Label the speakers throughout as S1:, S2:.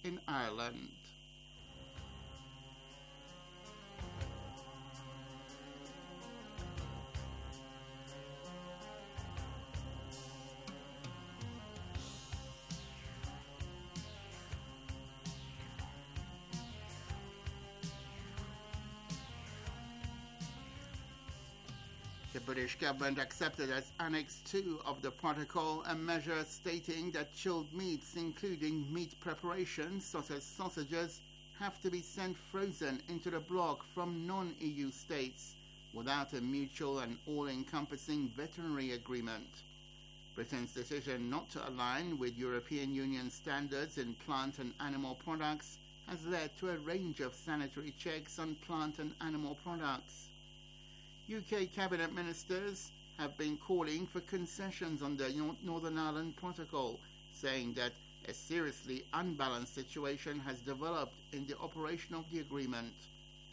S1: in Ireland. The British government accepted as Annex 2 of the protocol a measure stating that chilled meats, including meat preparations such as sausages, have to be sent frozen into the bloc from non-EU states without a mutual and all-encompassing veterinary agreement. Britain's decision not to align with European Union standards in plant and animal products has led to a range of sanitary checks on plant and animal products. UK cabinet ministers have been calling for concessions on the Northern Ireland Protocol, saying that a seriously unbalanced situation has developed in the operation of the agreement.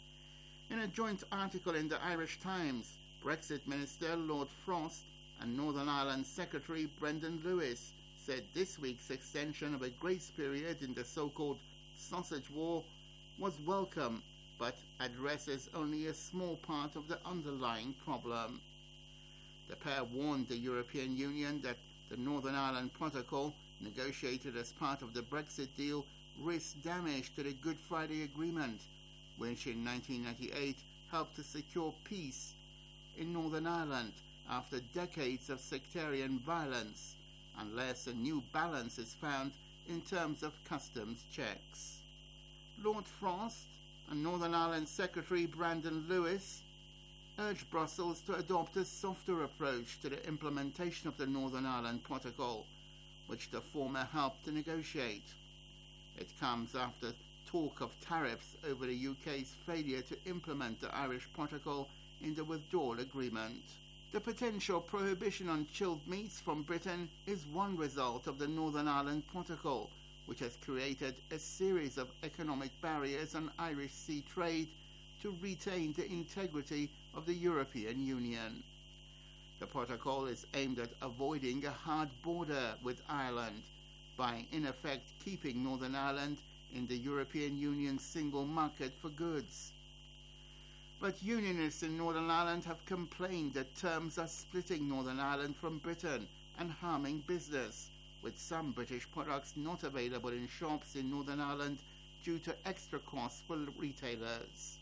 S1: In a joint article in the Irish Times, Brexit Minister Lord Frost and Northern Ireland Secretary Brendan Lewis said this week's extension of a grace period in the so-called sausage war was welcome, but addresses only a small part of the underlying problem. The pair warned the European Union that the Northern Ireland Protocol, negotiated as part of the Brexit deal, risks damage to the Good Friday Agreement, which in 1998 helped to secure peace in Northern Ireland after decades of sectarian violence, unless a new balance is found in terms of customs checks. Lord Frost and Northern Ireland Secretary Brendan Lewis urged Brussels to adopt a softer approach to the implementation of the Northern Ireland Protocol, which the former helped to negotiate. It comes after talk of tariffs over the UK's failure to implement the Irish Protocol in the withdrawal agreement. The potential prohibition on chilled meats from Britain is one result of the Northern Ireland Protocol, which has created a series of economic barriers on Irish sea trade to retain the integrity of the European Union. The protocol is aimed at avoiding a hard border with Ireland by, in effect, keeping Northern Ireland in the European Union's single market for goods. But unionists in Northern Ireland have complained that terms are splitting Northern Ireland from Britain and harming business, with some British products not available in shops in Northern Ireland due to extra costs for retailers.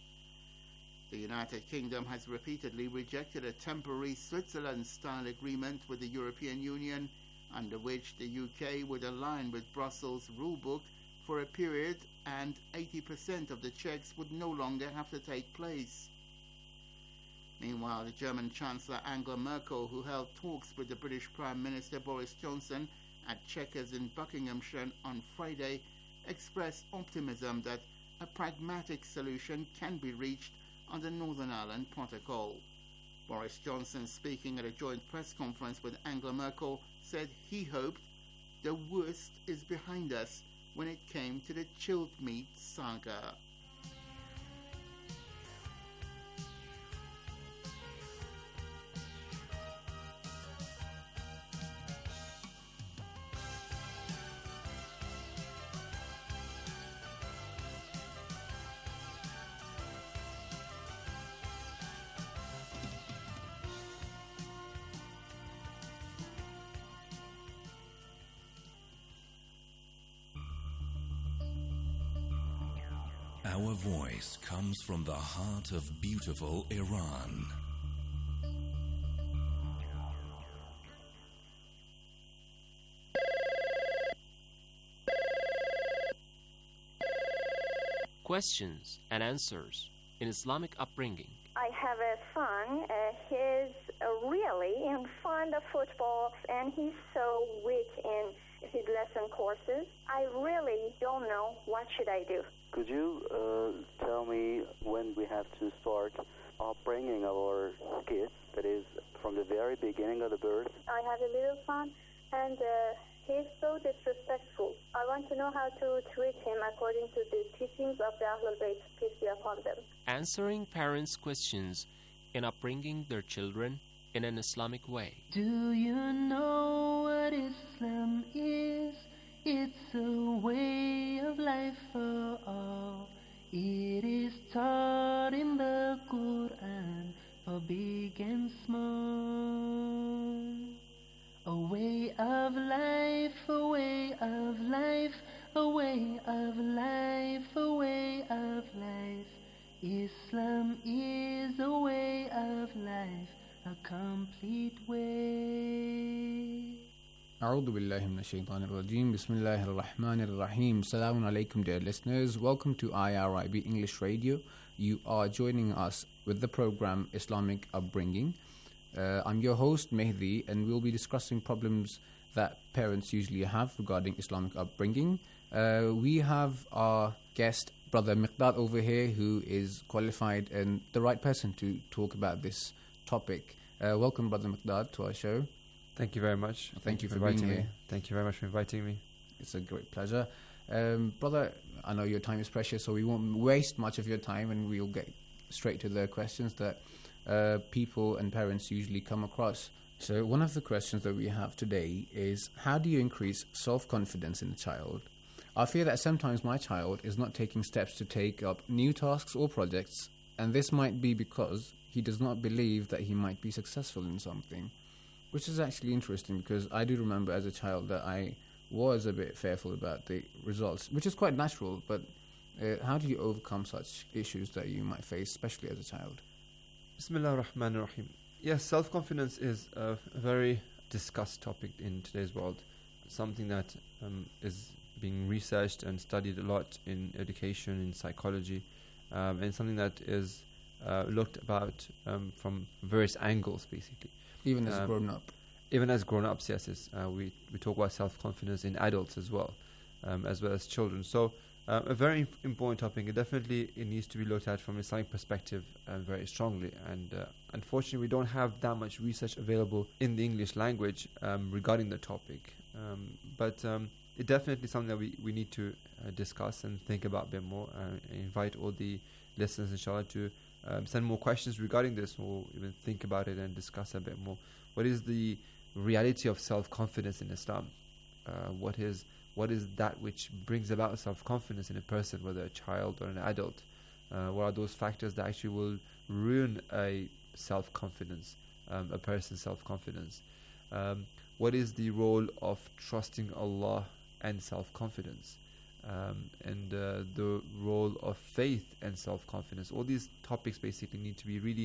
S1: The United Kingdom has repeatedly rejected a temporary Switzerland-style agreement with the European Union, under which the UK would align with Brussels' rulebook for a period and 80% of the checks would no longer have to take place. Meanwhile, the German Chancellor Angela Merkel, who held talks with the British Prime Minister Boris Johnson at Chequers in Buckinghamshire on Friday, expressed optimism that a pragmatic solution can be reached on the Northern Ireland Protocol. Boris Johnson, speaking at a joint press conference with Angela Merkel, said he hoped the worst is behind us when it came to the chilled meat saga.
S2: Our voice comes from the heart of beautiful Iran.
S3: Questions and answers in Islamic upbringing.
S4: I have a son. He's really fond of football, and he's so weak in his lesson courses. I really don't know what should I do.
S5: Could you tell me when we have to start upbringing our kids, that is, from the very beginning of the birth?
S4: I have a little son, and he's so disrespectful. I want to know how to treat him according to the teachings of the Ahlul Bayt, peace be upon them.
S3: Answering parents' questions in upbringing their children in an Islamic way.
S6: Do you know what Islam is? It's a way of life for all. It is taught in the Quran for big and small. A way of life, a way of life, a way of life, a way of life. Islam is a way of life, a complete way.
S7: أعوذ بالله من الشيطان الرجيم. بسم الله الرحمن الرحيم. Assalamu alaikum, dear listeners. Welcome to IRIB English Radio. You are joining us with the program Islamic Upbringing. I'm your host Mehdi, and we'll be discussing problems that parents usually have regarding Islamic upbringing. We have our guest, Brother Miqdad, over here, who is qualified and the right person to talk about this topic. Welcome, Brother Miqdad, to our show.
S8: Thank you very much.
S7: Thank you for
S8: inviting
S7: being
S8: me.
S7: here.
S8: Thank you very much for inviting me.
S7: It's a great pleasure. Brother, I know your time is precious, so we won't waste much of your time, and we'll get straight to the questions that people and parents usually come across. So one of the questions that we have today is, how do you increase self-confidence in a child? I fear that sometimes my child is not taking steps to take up new tasks or projects, and this might be because he does not believe that he might be successful in something. Which is actually interesting, because I do remember as a child that I was a bit fearful about the results, which is quite natural, but how do you overcome such issues that you might face, especially as a child?
S8: Bismillah ar-Rahman ar-Rahim. Yes, self-confidence is a very discussed topic in today's world. Something that is being researched and studied a lot in education, in psychology, and something that is looked about from various angles, basically.
S7: Even as grown up.
S8: Even as grown-ups, yes. We talk about self-confidence in adults as well as children. So a very important topic. It needs to be looked at from an Islamic perspective very strongly. And unfortunately, we don't have that much research available in the English language regarding the topic. But it's definitely something that we need to discuss and think about a bit more. Invite all the listeners, inshallah, to send more questions regarding this, or even think about it and discuss a bit more. What is the reality of self-confidence in Islam? What is that which brings about self-confidence in a person, whether a child or an adult? What are those factors that actually will ruin a self-confidence, a person's self-confidence? What is the role of trusting Allah and self-confidence? And the role of faith and self-confidence. All these topics basically need to be really...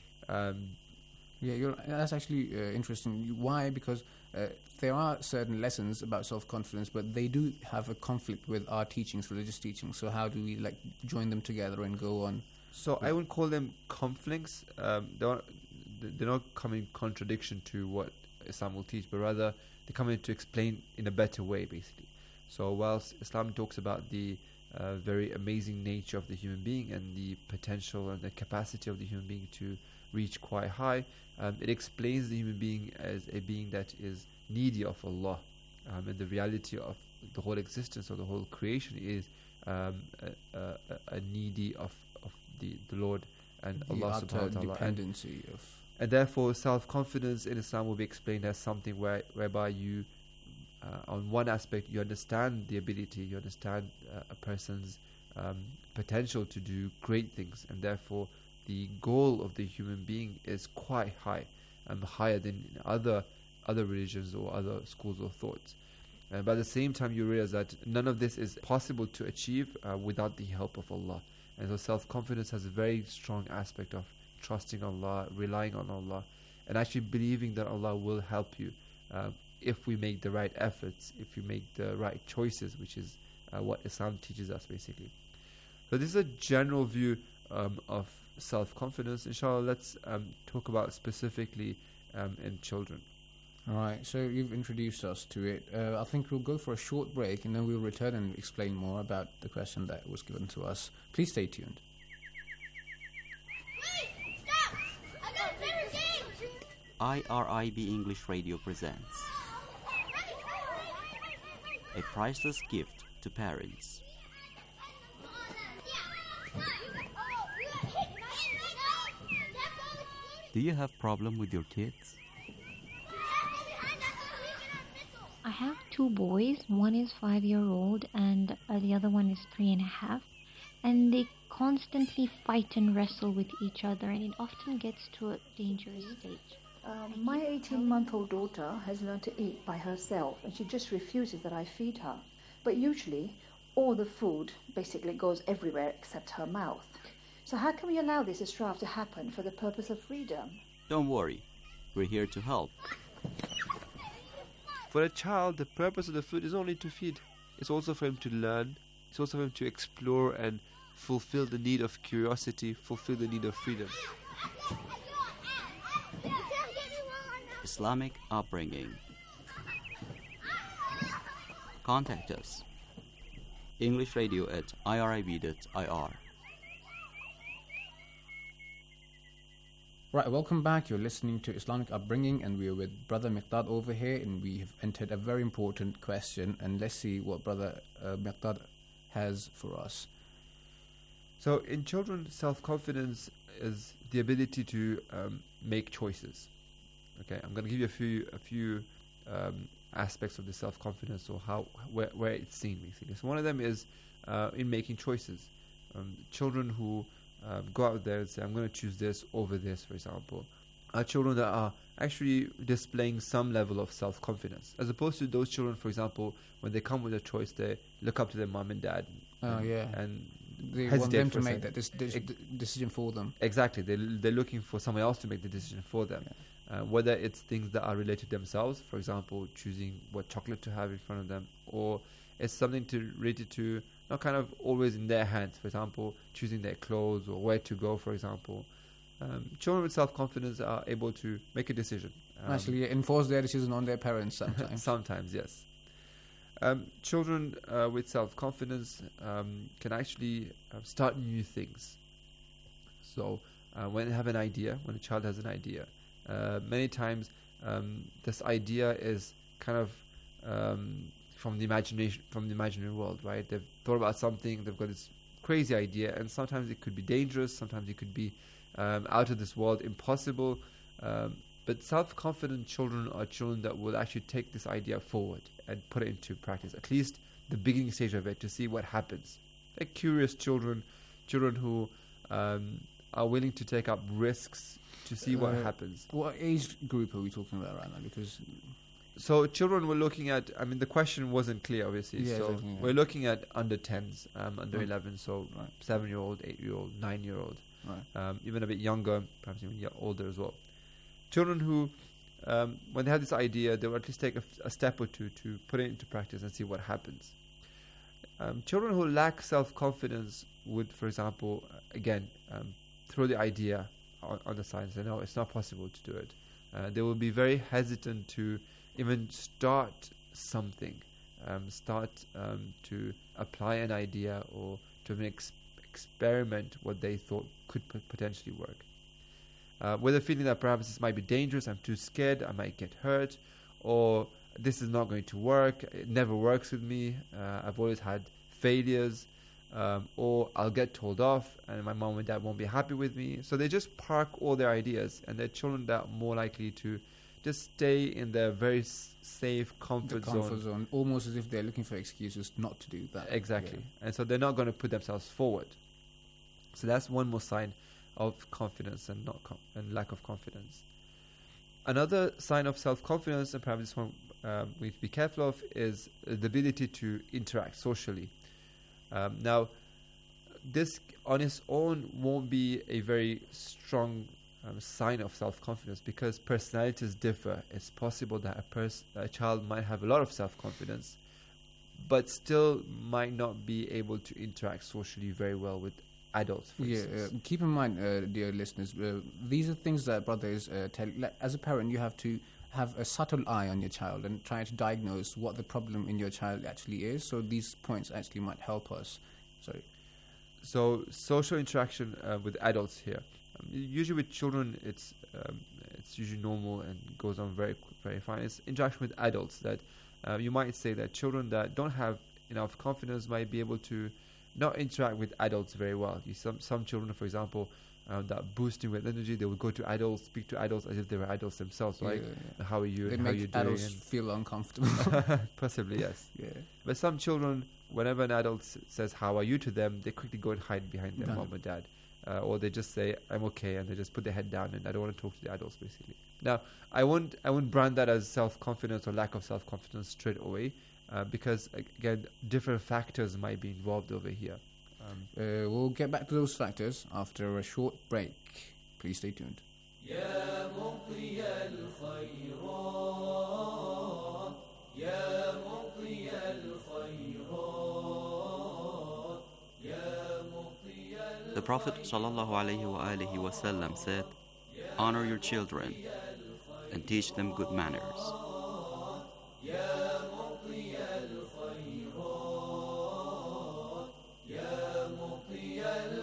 S7: that's actually interesting. Why? Because there are certain lessons about self-confidence, but they do have a conflict with our teachings, religious teachings. So how do we join them together and go on?
S8: So I wouldn't call them conflicts. They're not coming in contradiction to what Islam will teach, but rather they come in to explain in a better way, basically. So whilst Islam talks about the very amazing nature of the human being and the potential and the capacity of the human being to reach quite high, it explains the human being as a being that is needy of Allah, and the reality of the whole existence of the whole creation is a needy of the Lord and Allah subhanahu wa ta'ala.
S7: Dependency of...
S8: And therefore self-confidence in Islam will be explained as something whereby you on one aspect you understand the ability, you understand a person's potential to do great things, and therefore the goal of the human being is quite high, higher than other religions or other schools of thoughts. But at the same time you realize that none of this is possible to achieve without the help of Allah. And so self-confidence has a very strong aspect of trusting Allah, relying on Allah, and actually believing that Allah will help you if we make the right efforts, if we make the right choices, which is what Islam teaches us, basically. So this is a general view of self-confidence. Inshallah, let's talk about specifically in children.
S7: All right, so you've introduced us to it. I think we'll go for a short break, and then we'll return and explain more about the question that was given to us. Please stay tuned.
S9: Wait! Stop! I got a better game!
S10: IRIB English Radio presents a priceless gift to parents. Do you have problem with your kids?
S11: I have two boys. One is 5-year-old and the other one is 3.5. And they constantly fight and wrestle with each other, and it often gets to a dangerous stage.
S12: My 18-month-old daughter has learned to eat by herself, and she just refuses that I feed her. But usually, all the food basically goes everywhere except her mouth. So how can we allow this strife to happen for the purpose of freedom?
S10: Don't worry, we're here to help.
S8: For a child, the purpose of the food is only to feed. It's also for him to learn. It's also for him to explore and fulfill the need of curiosity, fulfill the need of freedom.
S10: Islamic upbringing. Contact us. EnglishRadio@irib.ir.
S7: Right, welcome back. You're listening to Islamic Upbringing, and we are with Brother Miqdad over here, and we have entered a very important question, and let's see what Brother Miqdad has for us.
S8: So in children, self-confidence is the ability to make choices. Okay, I'm going to give you a few aspects of the self-confidence, or where it's seen, basically. So one of them is in making choices. Children who go out there and say, I'm going to choose this over this, for example, are children that are actually displaying some level of self-confidence, as opposed to those children, for example, when they come with a choice, they look up to their mom and dad. And
S7: they want them to make that decision for them.
S8: Exactly. They're looking for someone else to make the decision for them. Whether it's things that are related to themselves, for example, choosing what chocolate to have in front of them, or it's something related to not kind of always in their hands, for example, choosing their clothes or where to go, for example. Children with self-confidence are able to make a decision.
S7: Actually, enforce their decision on their parents sometimes.
S8: Sometimes, yes. Children with self-confidence can actually start new things. So when they have an idea, when a child has an idea, many times this idea is kind of from the imaginary world, right? They've thought about something, they've got this crazy idea, and sometimes it could be dangerous, sometimes it could be out of this world, impossible. But self-confident children are children that will actually take this idea forward and put it into practice, at least the beginning stage of it, to see what happens. They're curious children who are willing to take up risks to see what happens.
S7: What age group are we talking about right now? Because
S8: so children we're looking at, I mean, the question wasn't clear, obviously.
S7: Yeah,
S8: so
S7: exactly, yeah.
S8: We're looking at under 10s, under 11, so 7-year-old, 8-year-old, 9-year-old, even a bit younger, perhaps even older as well. Children who, when they have this idea, they will at least take a step or two to put it into practice and see what happens. Children who lack self-confidence would, for example, again, throw the idea on the side and say, no, it's not possible to do it. They will be very hesitant to even start something, to apply an idea or to even experiment what they thought could potentially work. Whether feeling that perhaps this might be dangerous, I'm too scared, I might get hurt, or this is not going to work, it never works with me, I've always had failures, or I'll get told off and my mom and dad won't be happy with me. So they just park all their ideas, and they're children that are more likely to just stay in their very safe comfort zone.
S7: Almost as if they're looking for excuses not to do that.
S8: Exactly. Yeah. And so they're not going to put themselves forward. So that's one more sign of confidence and lack of confidence. Another sign of self-confidence, and perhaps this one we need to be careful of, is the ability to interact socially. Now, this on its own won't be a very strong sign of self-confidence, because personalities differ. It's possible that a child might have a lot of self-confidence, but still might not be able to interact socially very well with adults, for instance.
S7: Keep in mind, dear listeners, these are things that brothers tell. As a parent, you have to have a subtle eye on your child and try to diagnose what the problem in your child actually is. So these points actually might help us.
S8: So social interaction with adults here. Usually with children, it's usually normal and goes on very very fine. It's interaction with adults that you might say that children that don't have enough confidence might be able to not interact with adults very well. Some children, for example, that boosting with energy, they would go to adults, speak to adults as if they were adults themselves, right? How are you?
S7: They
S8: how are you
S7: make
S8: doing?
S7: adults feel uncomfortable.
S8: Possibly, yes.
S7: Yeah.
S8: But some children, whenever an adult says "How are you?" to them, they quickly go and hide behind their mom or dad, or they just say "I'm okay," and they just put their head down and I don't want to talk to the adults, basically. Now, I won't brand that as self-confidence or lack of self-confidence straight away, because again, different factors might be involved over here.
S7: We'll get back to those factors after a short break. Please stay tuned.
S13: يا مطي الخيرات يا مطي الخيرات يا مطي
S10: The Prophet ﷺ said, "Honor your children and teach them good manners."
S13: يا مطي الخيرات يا مطي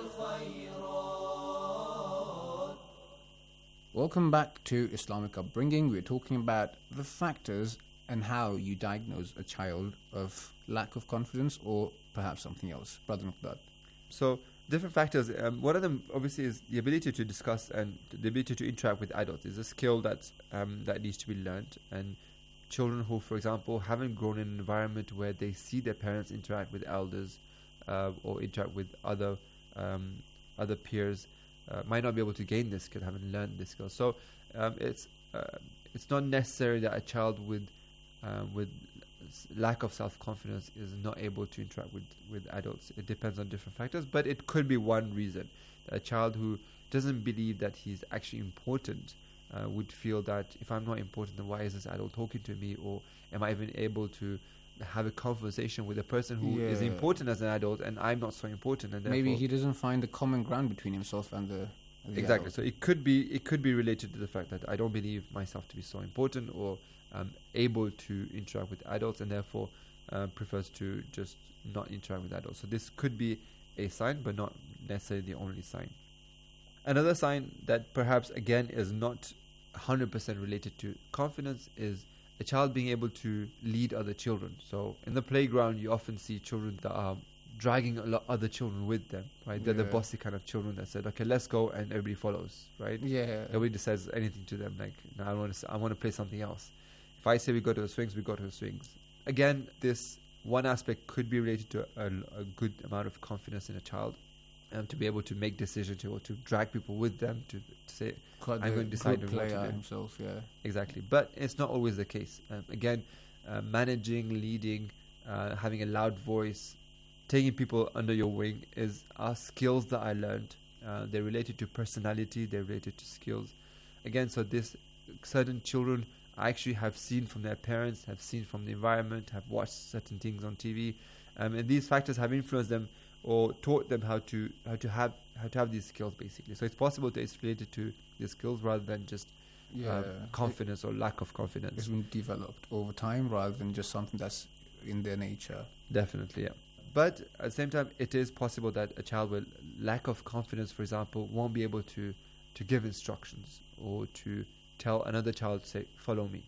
S13: الخيرات.
S7: Welcome back to Islamic Upbringing. We're talking about the factors and how you diagnose a child of lack of confidence or perhaps something else. Brother Muqdad.
S8: So, different factors. One of them, obviously, is the ability to discuss and the ability to interact with adults. Is a skill that needs to be learned. And children who, for example, haven't grown in an environment where they see their parents interact with elders or interact with other peers, might not be able to gain this skill, haven't learned this skill. So it's not necessary that a child with lack of self-confidence is not able to interact with adults. It depends on different factors, but it could be one reason. A child who doesn't believe that he's actually important would feel that if I'm not important, then why is this adult talking to me? Or am I even able to have a conversation with a person who is important as an adult and I'm not so important? And
S7: maybe he doesn't find the common ground between himself and the
S8: exactly.
S7: adult.
S8: So it could be related to the fact that I don't believe myself to be so important or able to interact with adults, and therefore prefers to just not interact with adults. So this could be a sign, but not necessarily the only sign. Another sign that perhaps again is not 100% related to confidence is a child being able to lead other children. So in the playground, you often see children that are dragging a lot other children with them, right? They're the bossy kind of children that said, "Okay, let's go," and everybody follows, right?
S7: Yeah.
S8: Nobody says anything to them like, "No, I want to play something else." If I say we go to the swings, we go to the swings. Again, this one aspect could be related to a good amount of confidence in a child, to be able to make decisions or to drag people with them to say,
S7: Quite
S8: I'm going to decide
S7: good
S8: what to
S7: player
S8: do.
S7: himself, yeah.
S8: Exactly. But it's not always the case. Again, managing, leading, having a loud voice, taking people under your wing are skills that I learned. They're related to personality, they're related to skills. Again, so this certain children I actually have seen from their parents, have seen from the environment, have watched certain things on TV, and these factors have influenced them or taught them how to have these skills, basically. So it's possible that it's related to the skills rather than just confidence or lack of confidence.
S7: It's been developed over time rather than just something that's in their nature.
S8: Definitely, yeah. But at the same time, it is possible that a child with lack of confidence, for example, won't be able to give instructions or to tell another child, say, follow me.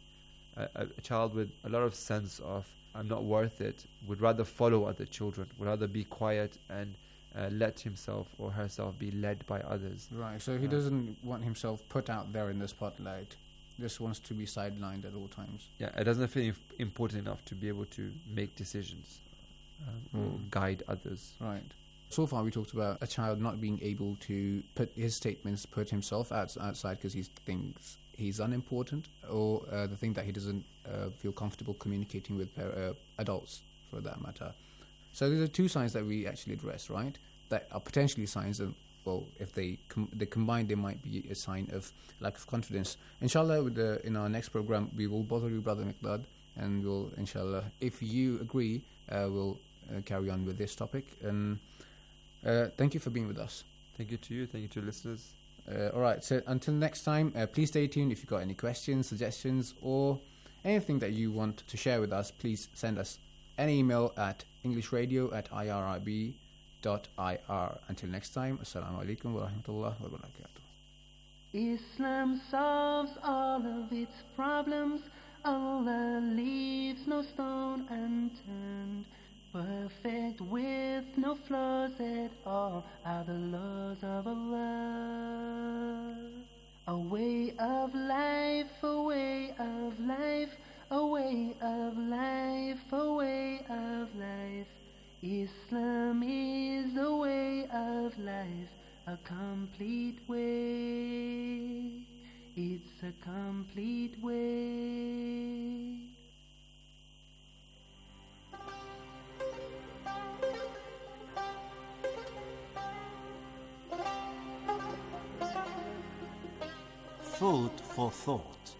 S8: A child with a lot of sense of I'm not worth it would rather follow other children, would rather be quiet and let himself or herself be led by others.
S7: Right, so he doesn't want himself put out there in the spotlight. Just wants to be sidelined at all times.
S8: Yeah, it doesn't feel important enough to be able to make decisions or guide others.
S7: Right. So far we talked about a child not being able to put his statements, put himself outside because he thinks he's unimportant, or the thing that he doesn't feel comfortable communicating with adults, for that matter. So these are two signs that we actually addressed, right? That are potentially signs of, well, if they combine, they might be a sign of lack of confidence. Inshallah, in our next program, we will bother you, Brother Muqdad, and we'll, inshallah, if you agree, we'll carry on with this topic. And thank you for being with us.
S8: Thank you to you. Thank you to listeners.
S7: All right, so until next time, please stay tuned. If you've got any questions, suggestions, or anything that you want to share with us, please send us an email at englishradio@irib.ir. Until next time, assalamu alaikum wa rahmatullah wa barakatuh.
S6: Islam solves all of its problems. Allah leaves no stone unturned. Perfect with no flaws at all are the laws of Allah. A way of life, a way of life, a way of life, a way of life. Islam is a way of life, a complete way. It's a complete way.
S14: Food for thought.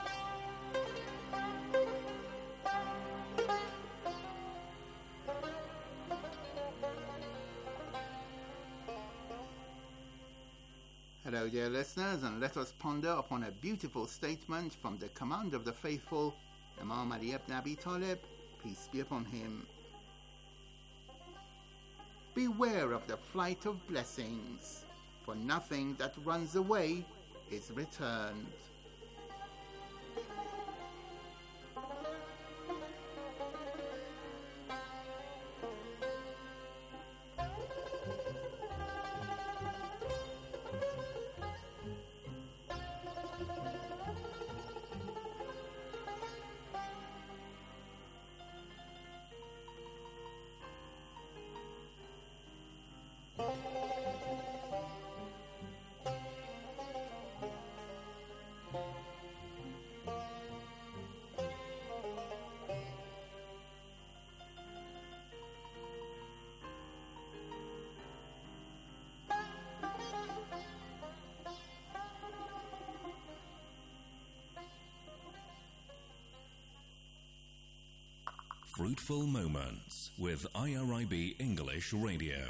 S1: Hello, dear listeners, and let us ponder upon a beautiful statement from the Commander of the Faithful, Imam Ali ibn Abi Talib, peace be upon him. Beware of the flight of blessings, for nothing that runs away is returned.
S2: Fruitful Moments with IRIB English Radio.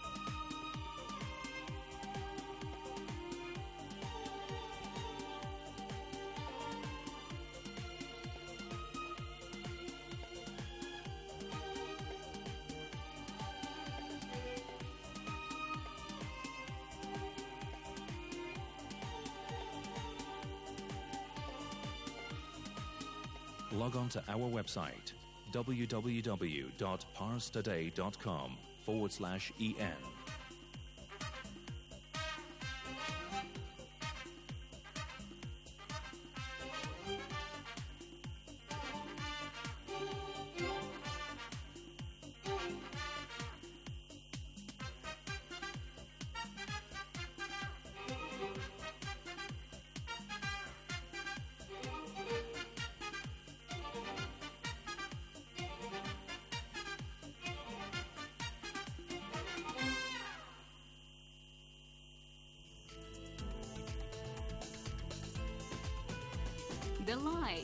S2: Log on to our website www.parstoday.com/en.
S15: The light.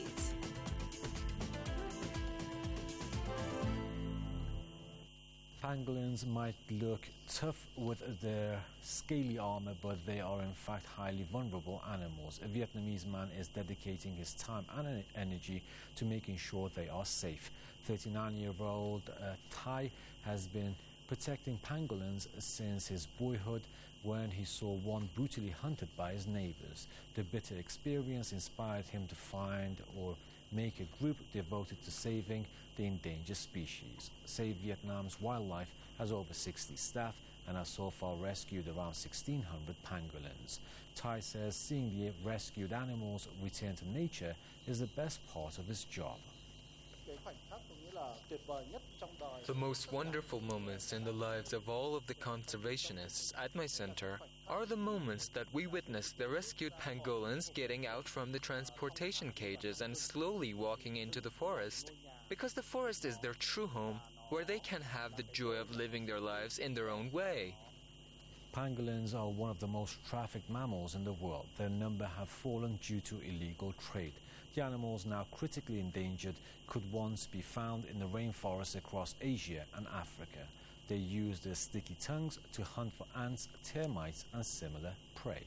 S16: Pangolins might look tough with their scaly armor, but they are in fact highly vulnerable animals. A Vietnamese man is dedicating his time and energy to making sure they are safe. 39-year-old Thai has been protecting pangolins since his boyhood, when he saw one brutally hunted by his neighbors. The bitter experience inspired him to find or make a group devoted to saving the endangered species. Save Vietnam's Wildlife has over 60 staff and has so far rescued around 1,600 pangolins. Thai says seeing the rescued animals return to nature is the best part of his job.
S17: The most wonderful moments in the lives of all of the conservationists at my center are the moments that we witness the rescued pangolins getting out from the transportation cages and slowly walking into the forest, because the forest is their true home, where they can have the joy of living their lives in their own way.
S16: Pangolins are one of the most trafficked mammals in the world. Their number have fallen due to illegal trade. The animals, now critically endangered, could once be found in the rainforests across Asia and Africa. They use their sticky tongues to hunt for ants, termites, and similar prey.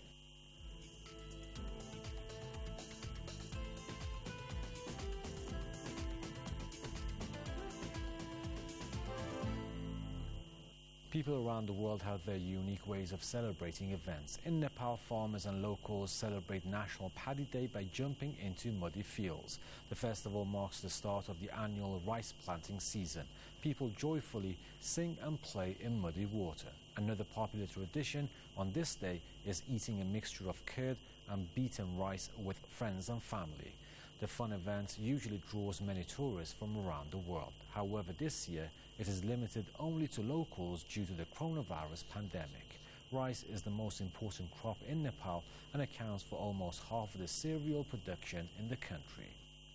S16: People around the world have their unique ways of celebrating events. In Nepal, farmers and locals celebrate National Paddy Day by jumping into muddy fields. The festival marks the start of the annual rice planting season. People joyfully sing and play in muddy water. Another popular tradition on this day is eating a mixture of curd and beaten rice with friends and family. The fun event usually draws many tourists from around the world. However, this year it is limited only to locals due to the coronavirus pandemic. Rice is the most important crop in Nepal and accounts for almost half of the cereal production in the country.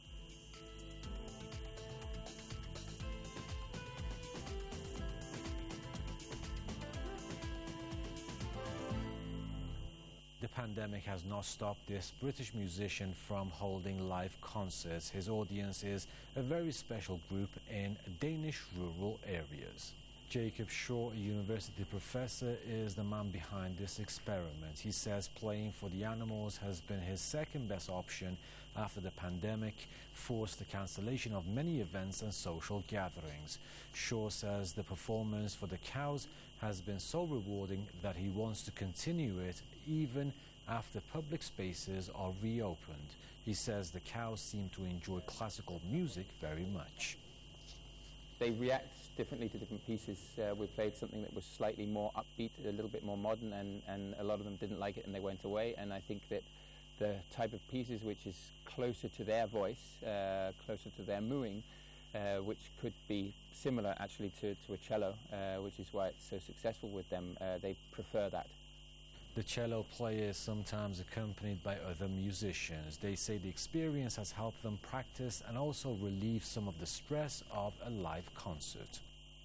S16: The pandemic has not stopped this British musician from holding live concerts. His audience is a very special group in Danish rural areas. Jacob Shaw, a university professor, is the man behind this experiment. He says playing for the animals has been his second best option after the pandemic forced the cancellation of many events and social gatherings. Shaw says the performance for the cows has been so rewarding that he wants to continue it even after public spaces are reopened. He says the cows seem to enjoy classical music very much.
S18: They react differently to different pieces. We played something that was slightly more upbeat, a little bit more modern, and a lot of them didn't like it and they went away. And I think that the type of pieces which is closer to their voice, closer to their mooing, which could be similar actually to a cello, which is why it's so successful with them. They prefer that.
S16: The cello player is sometimes accompanied by other musicians. They say the experience has helped them practice and also relieve some of the stress of a live concert.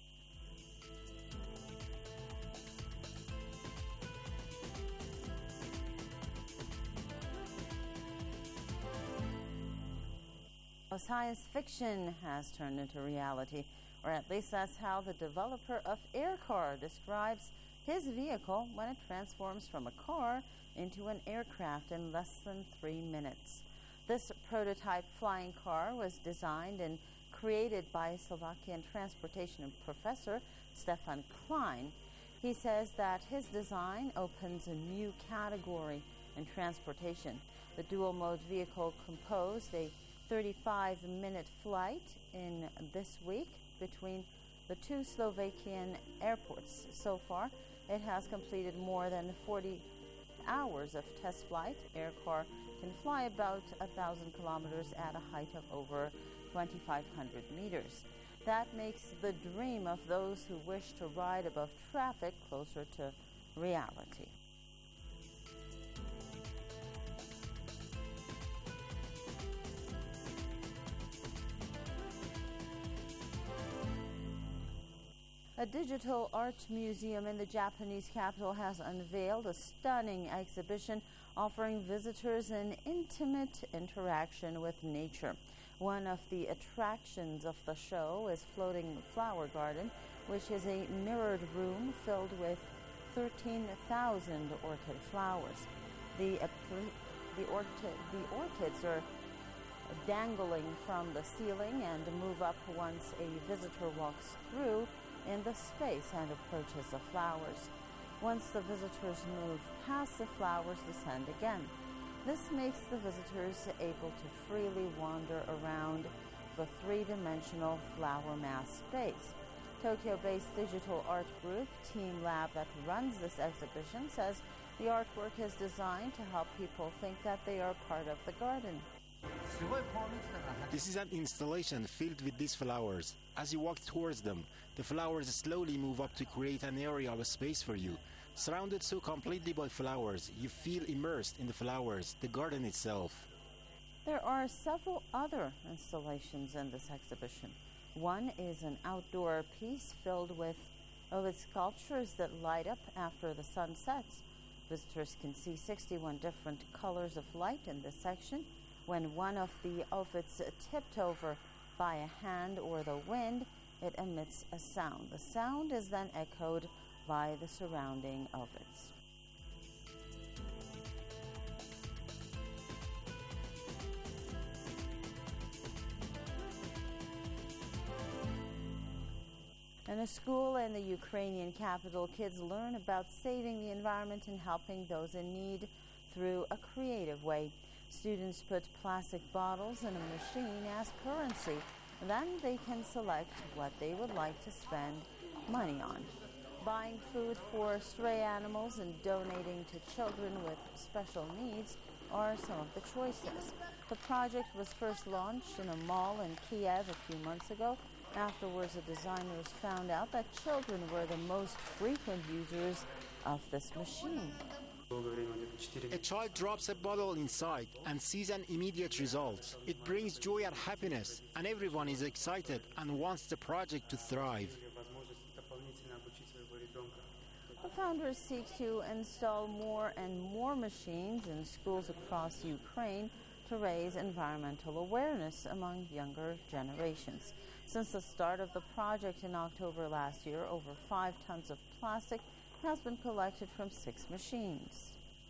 S19: Science fiction has turned into reality, or at least that's how the developer of Aircar describes his vehicle when it transforms from a car into an aircraft in less than 3 minutes. This prototype flying car was designed and created by Slovakian transportation professor Stefan Klein. He says that his design opens a new category in transportation. The dual-mode vehicle composed a 35-minute flight in this week between the two Slovakian airports. So far, it has completed more than 40 hours of test flight. Aircar can fly about 1,000 kilometers at a height of over 2,500 meters. That makes the dream of those who wish to ride above traffic closer to reality. A digital art museum in the Japanese capital has unveiled a stunning exhibition offering visitors an intimate interaction with nature. One of the attractions of the show is Floating Flower Garden, which is a mirrored room filled with 13,000 orchid flowers. The orchids are dangling from the ceiling and move up once a visitor walks through in the space and approaches the flowers. Once the visitors move past, the flowers descend again. This makes the visitors able to freely wander around the three-dimensional flower mass space. Tokyo-based digital art group Team Lab that runs this exhibition says the artwork is designed to help people think that they are part of the garden.
S20: This is an installation filled with these flowers. As you walk towards them, the flowers slowly move up to create an area of space for you. Surrounded so completely by flowers, you feel immersed in the flowers, the garden itself.
S19: There are several other installations in this exhibition. One is an outdoor piece filled with sculptures that light up after the sun sets. Visitors can see 61 different colors of light in this section. When one of the ovids tipped over by a hand or the wind, it emits a sound. The sound is then echoed by the surrounding ovids. In a school in the Ukrainian capital, kids learn about saving the environment and helping those in need through a creative way. Students put plastic bottles in a machine as currency. Then they can select what they would like to spend money on. Buying food for stray animals and donating to children with special needs are some of the choices. The project was first launched in a mall in Kiev a few months ago. Afterwards, the designers found out that children were the most frequent users of this machine.
S20: A child drops a bottle inside and sees an immediate result. It brings joy and happiness, and everyone is excited and wants the project to thrive.
S19: The founders seek to install more and more machines in schools across Ukraine to raise environmental awareness among younger generations. Since the start of the project in October last year, over 5 tons of plastic has been collected from 6 machines.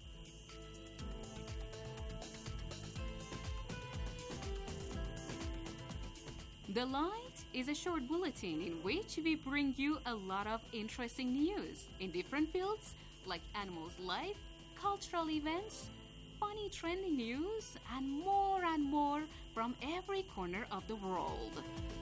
S15: The Light is a short bulletin in which we bring you a lot of interesting news in different fields like animals' life, cultural events, funny trending news, and more from every corner of the world.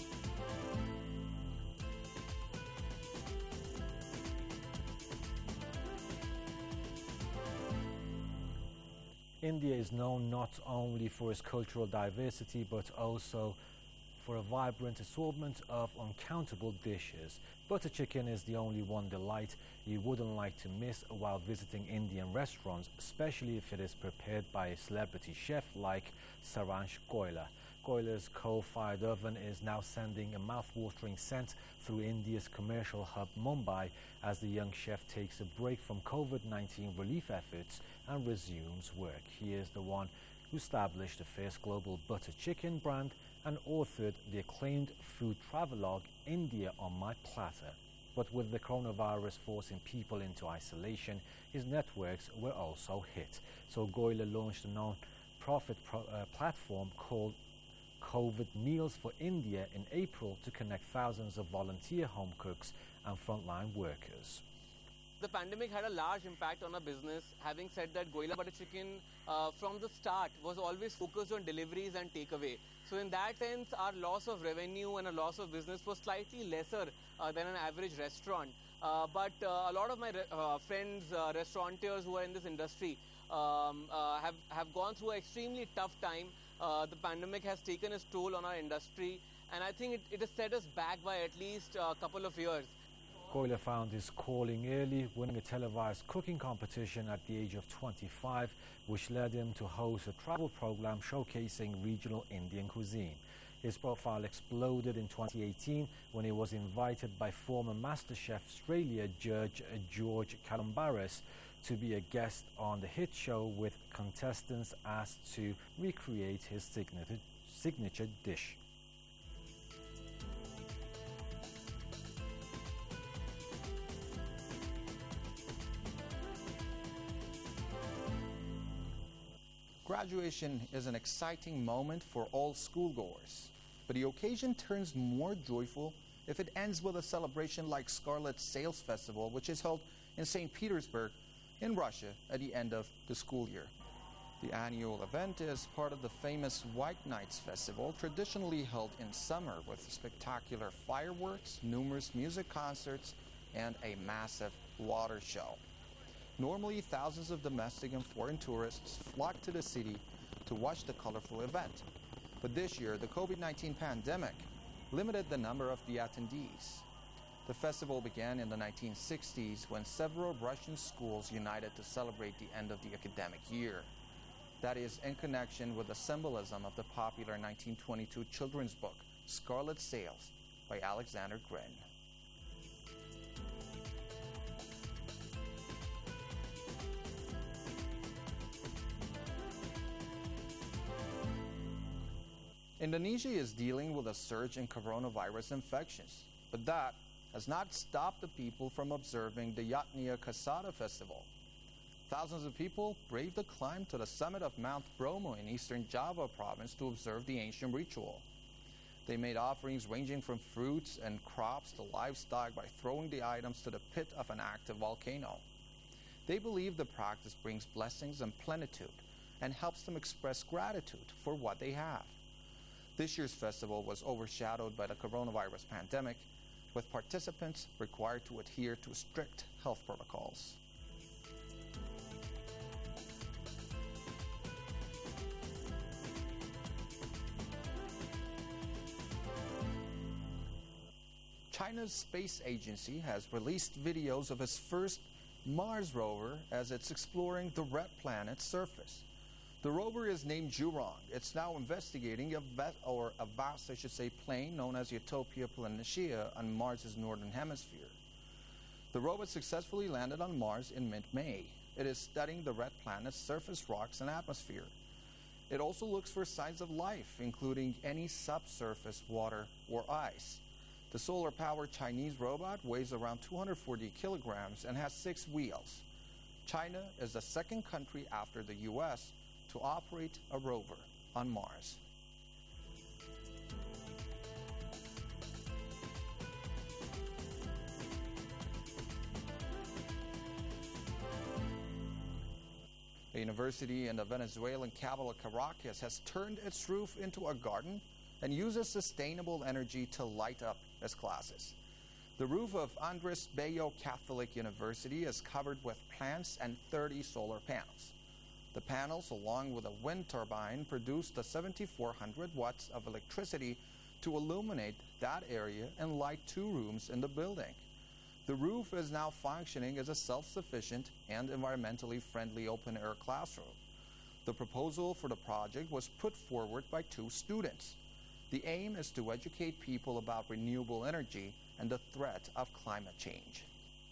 S16: India is known not only for its cultural diversity but also for a vibrant assortment of uncountable dishes. Butter chicken is the only one delight you wouldn't like to miss while visiting Indian restaurants, especially if it is prepared by a celebrity chef like Saransh Goyla. Goyla's coal-fired oven is now sending a mouth-watering scent through India's commercial hub Mumbai as the young chef takes a break from COVID-19 relief efforts and resumes work. He is the one who established the first global butter chicken brand and authored the acclaimed food travelogue India on My Platter. But with the coronavirus forcing people into isolation, his networks were also hit. So Goyla launched a non-profit platform called COVID Meals for India in April to connect thousands of volunteer home cooks and frontline workers.
S21: The pandemic had a large impact on our business. Having said that, Goyla Butter Chicken from the start was always focused on deliveries and takeaway. So in that sense, our loss of revenue and a loss of business was slightly lesser than an average restaurant. But a lot of my friends, restaurateurs who are in this industry have gone through an extremely tough time. The pandemic has taken its toll on our industry, and I think it has set us back by at least a couple of years.
S16: Goyla found his calling early, winning a televised cooking competition at the age of 25, which led him to host a travel program showcasing regional Indian cuisine. His profile exploded in 2018 when he was invited by former MasterChef Australia judge George Calumbaris to be a guest on the hit show, with contestants asked to recreate his signature dish.
S22: Graduation is an exciting moment for all schoolgoers, but the occasion turns more joyful if it ends with a celebration like Scarlet Sails Festival, which is held in St. Petersburg in Russia at the end of the school year. The annual event is part of the famous White Nights Festival, traditionally held in summer with spectacular fireworks, numerous music concerts, and a massive water show. Normally, thousands of domestic and foreign tourists flock to the city to watch the colorful event. But this year, the COVID-19 pandemic limited the number of the attendees. The festival began in the 1960s when several Russian schools united to celebrate the end of the academic year. That is in connection with the symbolism of the popular 1922 children's book, Scarlet Sails, by Alexander Grin. Indonesia is dealing with a surge in coronavirus infections, but that has not stopped the people from observing the Yatnya Kasada festival. Thousands of people braved the climb to the summit of Mount Bromo in eastern Java province to observe the ancient ritual. They made offerings ranging from fruits and crops to livestock by throwing the items to the pit of an active volcano. They believe the practice brings blessings and plenitude and helps them express gratitude for what they have. This year's festival was overshadowed by the coronavirus pandemic, with participants required to adhere to strict health protocols. China's space agency has released videos of its first Mars rover as it's exploring the red planet's surface. The rover is named Zhurong. It's now investigating a vast plane known as Utopia Planitia on Mars' northern hemisphere. The robot successfully landed on Mars in mid-May. It is studying the red planet's surface rocks and atmosphere. It also looks for signs of life, including any subsurface water or ice. The solar-powered Chinese robot weighs around 240 kilograms and has 6 wheels. China is the second country after the U.S. to operate a rover on Mars. The university in the Venezuelan capital Caracas has turned its roof into a garden and uses sustainable energy to light up its classes. The roof of Andres Bello Catholic University is covered with plants and 30 solar panels. The panels, along with a wind turbine, produce the 7,400 watts of electricity to illuminate that area and light 2 rooms in the building. The roof is now functioning as a self-sufficient and environmentally friendly open-air classroom. The proposal for the project was put forward by 2 students. The aim is to educate people about renewable energy and the threat of climate change.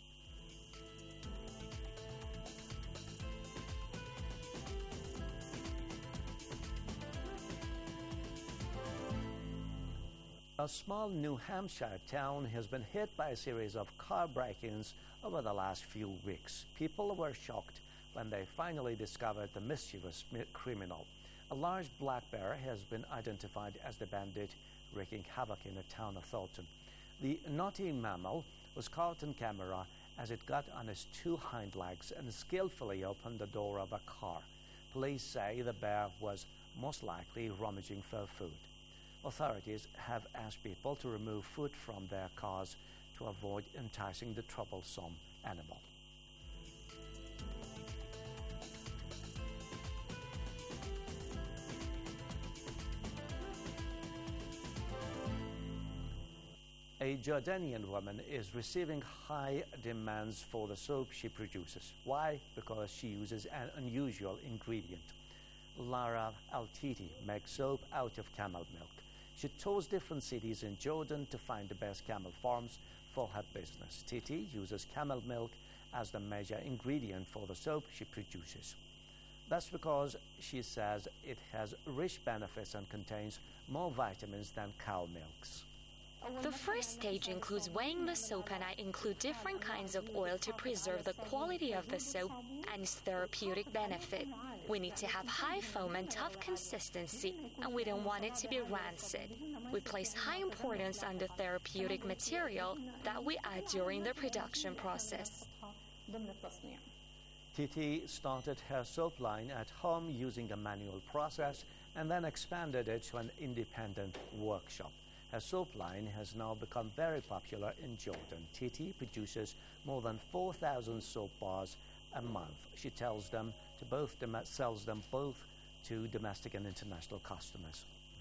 S4: A small New Hampshire town has been hit by a series of car break-ins over the last few weeks. People were shocked when they finally discovered the mischievous criminal. A large black bear has been identified as the bandit wreaking havoc in the town of Thornton. The naughty mammal was caught on camera as it got on its 2 hind legs and skillfully opened the door of a car. Police say the bear was most likely rummaging for food. Authorities have asked people to remove food from their cars to avoid enticing the troublesome animal. A Jordanian woman is receiving high demands for the soap she produces. Why? Because she uses an unusual ingredient. Lara Al-Titi makes soap out of camel milk. She tours different cities in Jordan to find the best camel farms for her business. Titi uses camel milk as the major ingredient for the soap she produces. That's because she says it has rich benefits and contains more vitamins than cow milks.
S5: The first stage includes weighing the soap, and I include different kinds of oil to preserve the quality of the soap and its therapeutic benefit. We need to have high foam and tough consistency, and we don't want it to be rancid. We place high importance on the therapeutic material that we add during the production process.
S4: Titi started her soap line at home using a manual process and then expanded it to an independent workshop. Her soap line has now become very popular in Jordan. Titi produces more than 4,000 soap bars a month. She sells them both to domestic and international customers.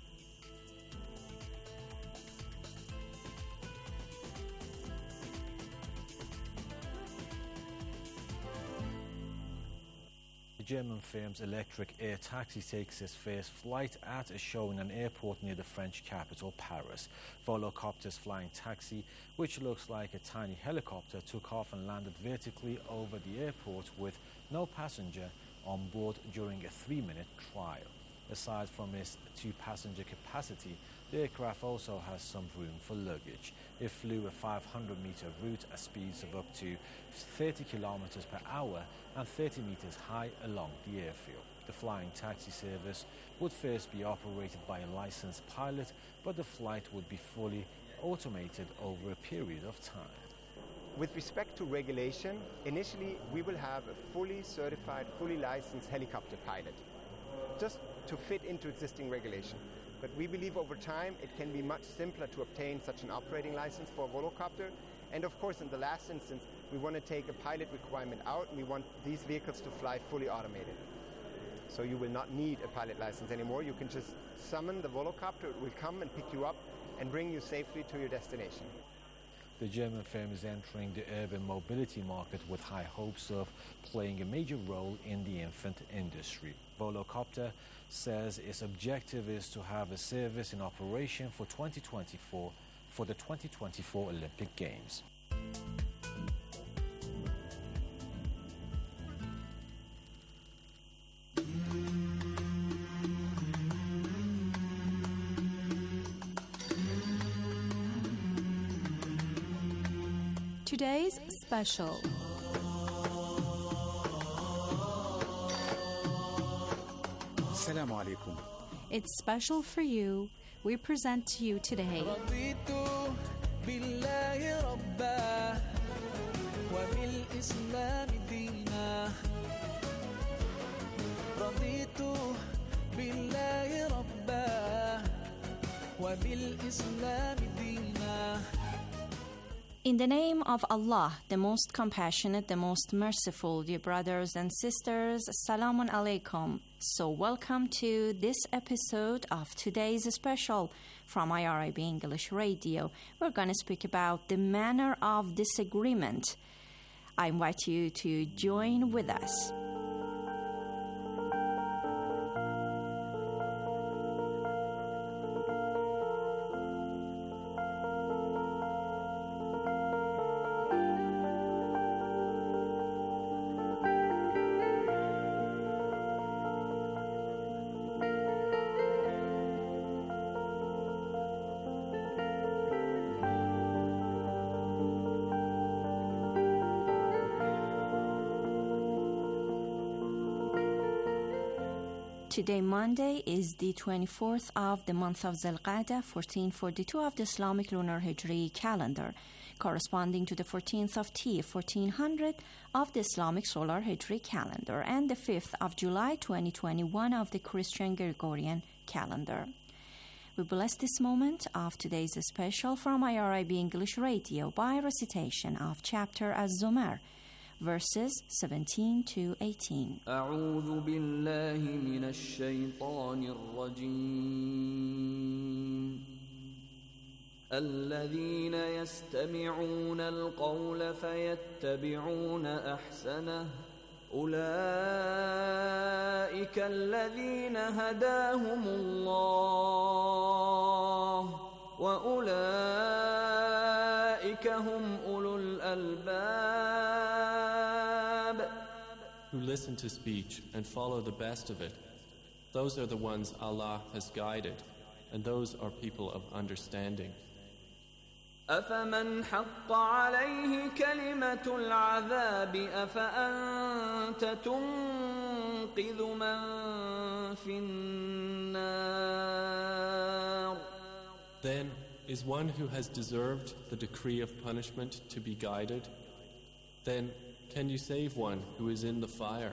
S16: German firm's electric air taxi takes its first flight at a show in an airport near the French capital, Paris. Volocopter's flying taxi, which looks like a tiny helicopter, took off and landed vertically over the airport with no passenger on board during a 3-minute trial. Aside from its 2-passenger capacity, the aircraft also has some room for luggage. It flew a 500-meter route at speeds of up to 30 kilometers per hour and 30 meters high along the airfield. The flying taxi service would first be operated by a licensed pilot, but the flight would be fully automated over a period of time.
S3: With respect to regulation, initially we will have a fully certified, fully licensed helicopter pilot, just to fit into existing regulation. But we believe over time it can be much simpler to obtain such an operating license for a volocopter. And of course, in the last instance, we want to take a pilot requirement out, and we want these vehicles to fly fully automated. So you will not need a pilot license anymore. You can just summon the volocopter, it will come and pick you up and bring you safely to your destination.
S16: The German firm is entering the urban mobility market with high hopes of playing a major role in the infant industry. Volocopter says its objective is to have a service in operation for 2024 for the 2024 Olympic Games.
S9: Today's special.
S23: Assalamu alaikum.
S9: It's special for you. We present to you today. In the name of Allah, the most compassionate, the most merciful, dear brothers and sisters, Assalamu alaikum. So welcome to this episode of today's special from IRIB English Radio. We're going to speak about the manner of disagreement. I invite you to join with us. Today, Monday, is the 24th of the month of Zulqa'dah, 1442 of the Islamic Lunar Hijri calendar, corresponding to the 14th of Tif, 1400 of the Islamic Solar Hijri calendar, and the 5th of July, 2021 of the Christian Gregorian calendar. We bless this moment of today's special from IRIB English Radio by recitation of chapter Az-Zumar, verses 17 to 18.
S24: أعوذ بالله من الشيطان الرجيم الذين يستمعون القول فيتبعون أحسنه أولئك الذين هداهم الله وأولئك هم أولو الألباب.
S25: Who listen to speech and follow the best of it. Those are the ones Allah has guided, and those are people of understanding.
S24: أفمن حق عليه كلمة العذاب أفأنت تنقذ من في النار.
S25: Then is one who has deserved the decree of punishment to be guided? Then can you save one who is in the fire?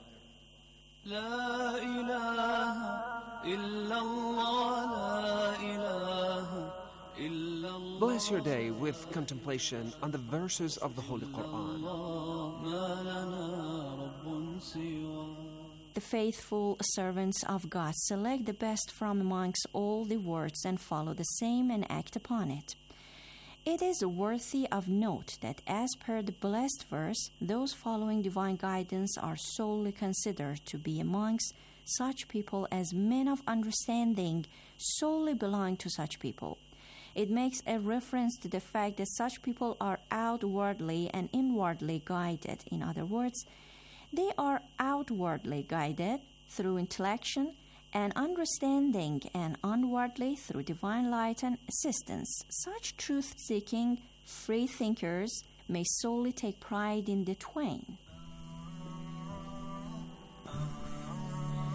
S13: لا إله إلا الله لا إله إلا الله.
S26: Bless your day with contemplation on the verses of the Holy Quran.
S13: ما لنا رب سواه.
S9: The faithful servants of God select the best from amongst all the words and follow the same and act upon it. It is worthy of note that as per the blessed verse, those following divine guidance are solely considered to be amongst such people as men of understanding solely belong to such people. It makes a reference to the fact that such people are outwardly and inwardly guided. In other words, they are outwardly guided through intellection and understanding, and onwardly through divine light and assistance. Such truth-seeking, free thinkers may solely take pride in the twain.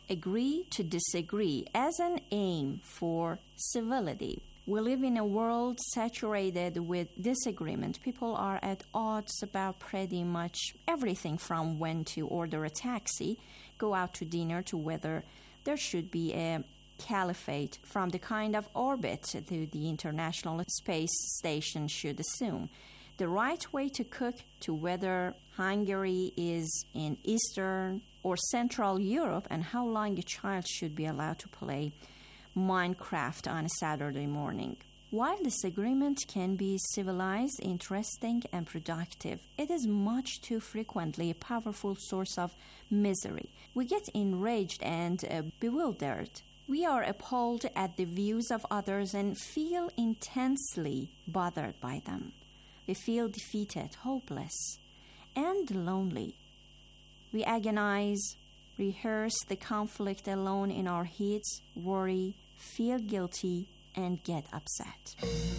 S9: agree to disagree as an aim for civility. We live in a world saturated with disagreement. People are at odds about pretty much everything, from when to order a taxi, go out to dinner, to whether there should be a caliphate, from the kind of orbit the International Space Station should assume, the right way to cook, to whether Hungary is in Eastern or Central Europe, and how long a child should be allowed to play Minecraft on a Saturday morning. While disagreement can be civilized, interesting, and productive, it is much too frequently a powerful source of misery. We get enraged and bewildered. We are appalled at the views of others and feel intensely bothered by them. We feel defeated, hopeless, and lonely. We agonize, rehearse the conflict alone in our heads, worry, feel guilty, and get upset.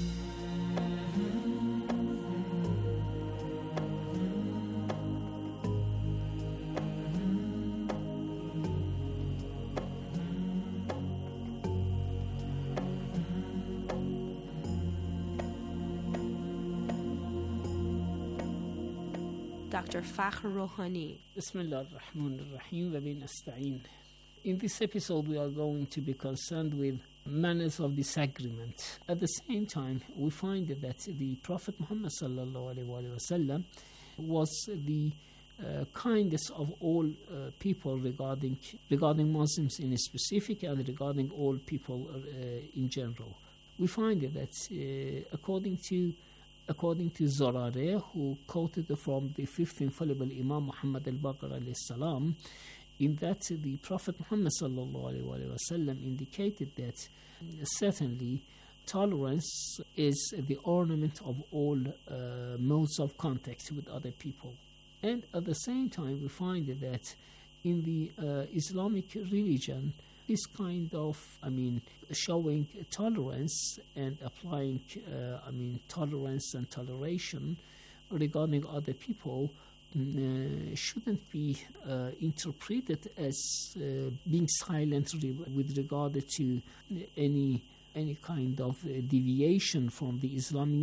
S6: Dr. Fakhr Rouhani.
S7: Bismillah ar-Rahman ar-Rahim wa bin nasta'in. In this episode, we are going to be concerned with manners of disagreement. At the same time, we find that the Prophet Muhammad sallallahu alaihi wasallam was the kindest of all people regarding Muslims in specific and regarding all people in general. We find that according to Zarare, who quoted from the fifth infallible Imam Muhammad al-Baqir alayhi salam, in that the Prophet Muhammad sallallahu alaihi wasallam indicated that certainly tolerance is the ornament of all modes of contact with other people. And at the same time, we find that in the Islamic religion, this kind of, showing tolerance and applying, tolerance and toleration regarding other people shouldn't be interpreted as being silent with regard to any kind of deviation from the Islamic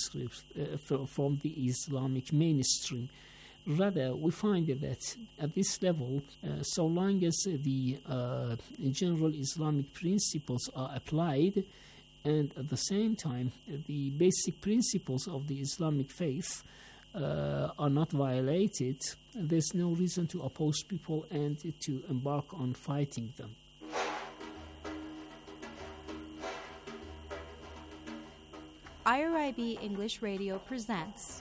S7: mainstream. Rather, we find that at this level, so long as the general Islamic principles are applied, and at the same time the basic principles of the Islamic faith are not violated, there's no reason to oppose people and to embark on fighting them.
S8: IRIB English Radio presents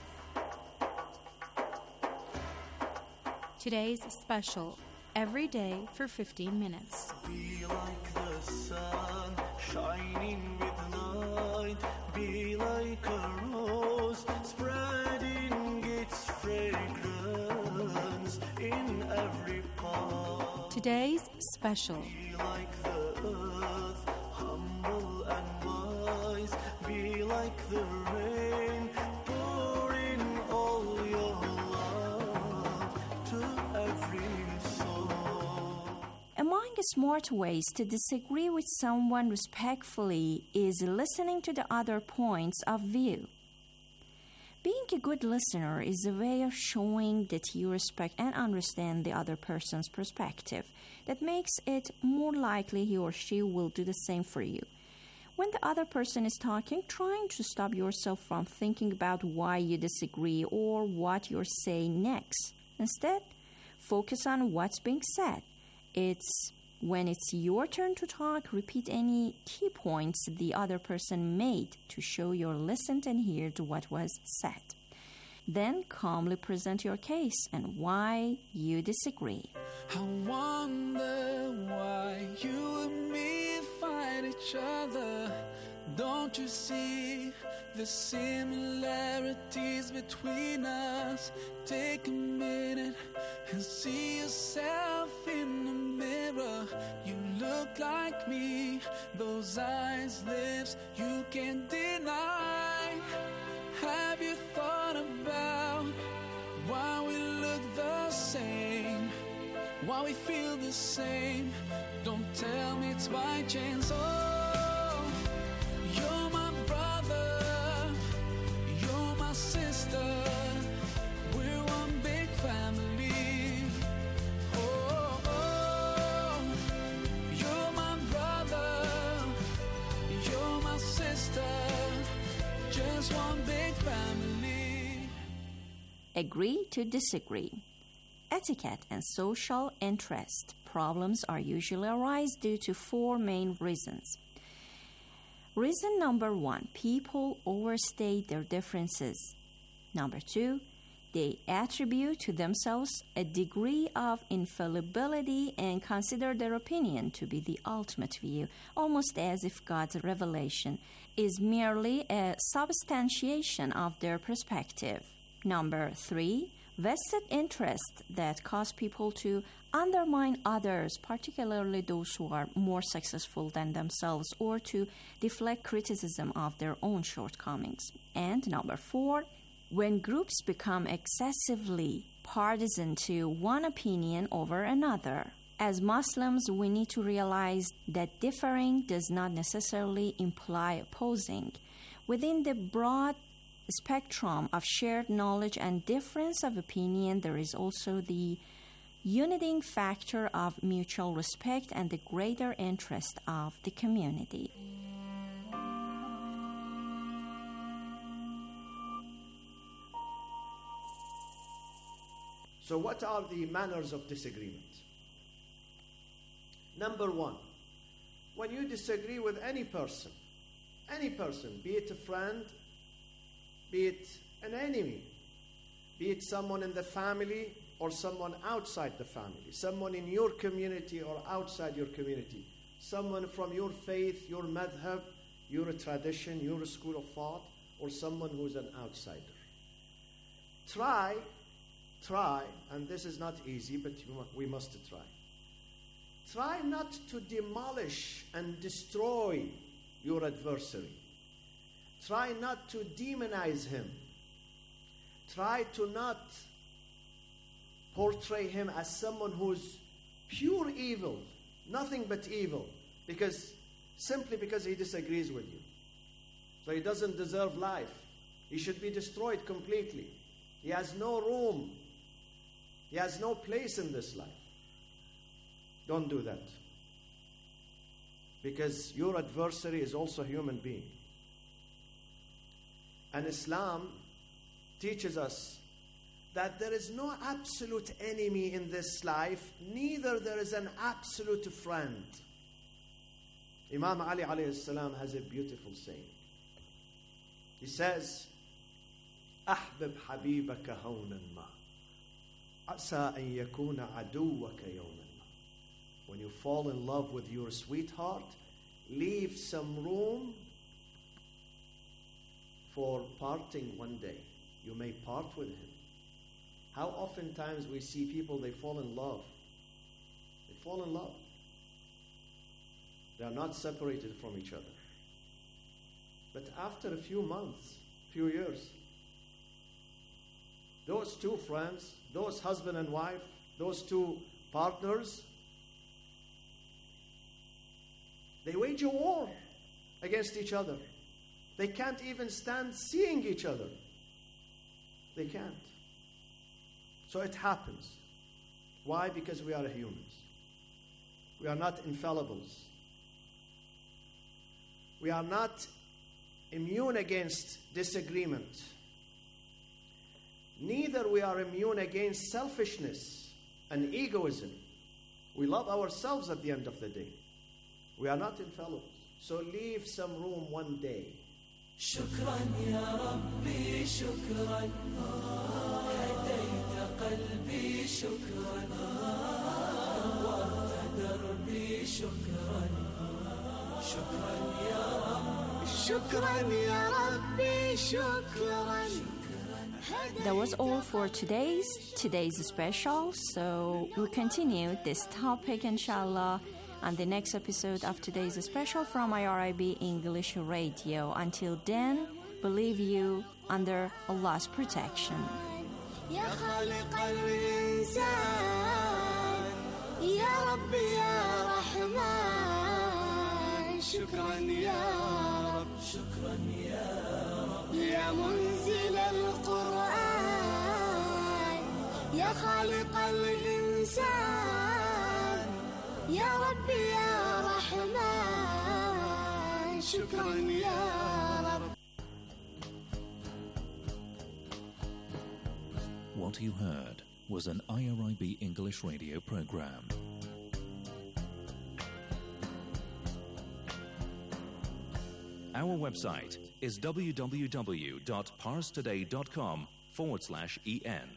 S8: today's special, Every Day for 15 Minutes.
S13: Be like the sun, shining with light. Be like a rose, spreading its fragrance in every part.
S8: Today's special.
S13: Be like the earth, humble and wise. Be like the rain, pour in all your love to every soul.
S9: Among smart ways to disagree with someone respectfully is listening to the other points of view. Being a good listener is a way of showing that you respect and understand the other person's perspective. That makes it more likely he or she will do the same for you. When the other person is talking, trying to stop yourself from thinking about why you disagree or what you're saying next. Instead, focus on what's being said. When it's your turn to talk, repeat any key points the other person made to show you listened and heard what was said. Then calmly present your case and why you disagree.
S13: I wonder why you and me fight each other. Don't you see the similarities between us? Take a minute and see yourself in the mirror. You look like me, those eyes, lips, you can't deny. Have you thought about why we look the same? why we feel the same. Don't tell me it's by chance. Oh, you're my brother, you're my sister, we're one big family. Oh, oh, you're my brother, you're my sister, just one big family.
S9: Agree to disagree. Etiquette and social interest problems are usually arise due to four main reasons. Reason number 1, people overstate their differences. Number 2, they attribute to themselves a degree of infallibility and consider their opinion to be the ultimate view, almost as if God's revelation is merely a substantiation of their perspective. Number 3, vested interest that cause people to undermine others, particularly those who are more successful than themselves, or to deflect criticism of their own shortcomings. And number 4, when groups become excessively partisan to one opinion over another. As Muslims, we need to realize that differing does not necessarily imply opposing. Within the broad spectrum of shared knowledge and difference of opinion, there is also the uniting factor of mutual respect and the greater interest of the community.
S1: So what are the manners of disagreement? Number 1, when you disagree with any person, be it a friend, be it an enemy, be it someone in the family or someone outside the family, someone in your community or outside your community, someone from your faith, your madhab, your tradition, your school of thought, or someone who's an outsider. Try, and this is not easy, but we must try. Try not to demolish and destroy your adversary. Try not to demonize him. Try to not portray him as someone who's pure evil, nothing but evil, simply because he disagrees with you. So he doesn't deserve life. He should be destroyed completely. He has no room. He has no place in this life. Don't do that. Because your adversary is also a human being. And Islam teaches us that there is no absolute enemy in this life, neither there is an absolute friend. Imam Ali alayhi salam has a beautiful saying. He says, أحبب حبيبك هونا ما عسى أن يكون عدوك يوما ما. When you fall in love with your sweetheart, leave some room for parting one day. You may part with him. How oftentimes we see people, they fall in love. They fall in love. They are not separated from each other. But after a few months, few years, those two friends, those husband and wife, those two partners, they wage a war against each other. They can't even stand seeing each other. They can't. So it happens. Why? Because we are humans. We are not infallibles. We are not immune against disagreement. Neither we are immune against selfishness and egoism. We love ourselves at the end of the day. We are not infallible. So leave some room one day.
S24: شكرا يا ربي شكرا هديت قلبي شكرا نورت دربي شكرا شكرا يا ربي شكرا يا ربي شكرا.
S9: That was all for today's special. So we'll continue this topic, inshallah, on the next episode of today's special from IRIB English Radio. Until then, believe you under Allah's protection.
S24: يا خالق الإنسان شكرا يا رب شكرا يا رب يا منزل القرآن يا خالق الإنسان يا رب يا رحمن شكرا يا رب.
S2: What you heard was an IRIB English radio program. Our website is www.parstoday.com/en.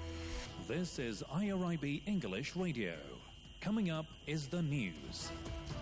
S2: This is IRIB English Radio. Coming up is the news.